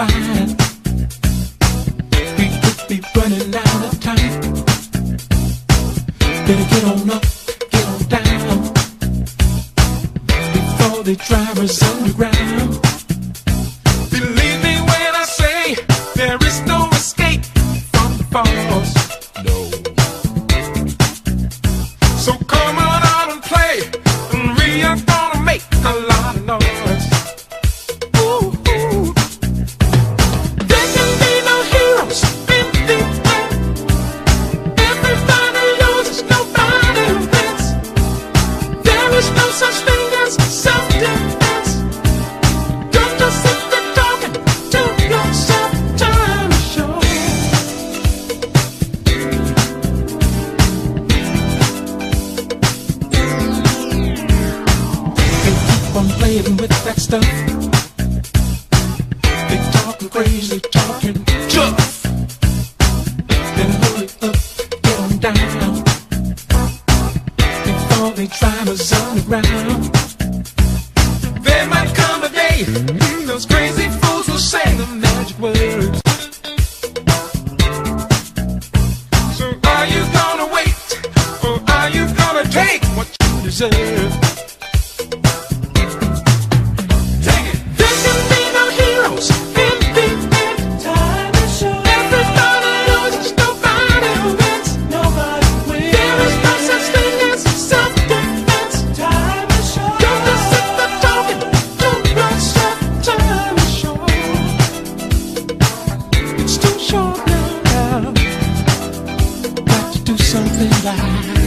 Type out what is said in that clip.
fighting. We could be running out of time. Better get on up, get on down before they drive us underground. Believe me when I say there is no escape from the falls. No. So come on out and play, and we are gonna make a lot of noise. Ooh, ooh. There can be no heroes in the end. Everybody loses, nobody wins. There is no such thing as self-defense. Don't just sit there talking to yourself. Time to show. I'm playing with that stuff. They talking crazy, talking tough. Then hurry up, get on down before they drive us underground. There might come a day those crazy fools will say the magic words. So are you gonna wait, or are you gonna take what you deserve? Something like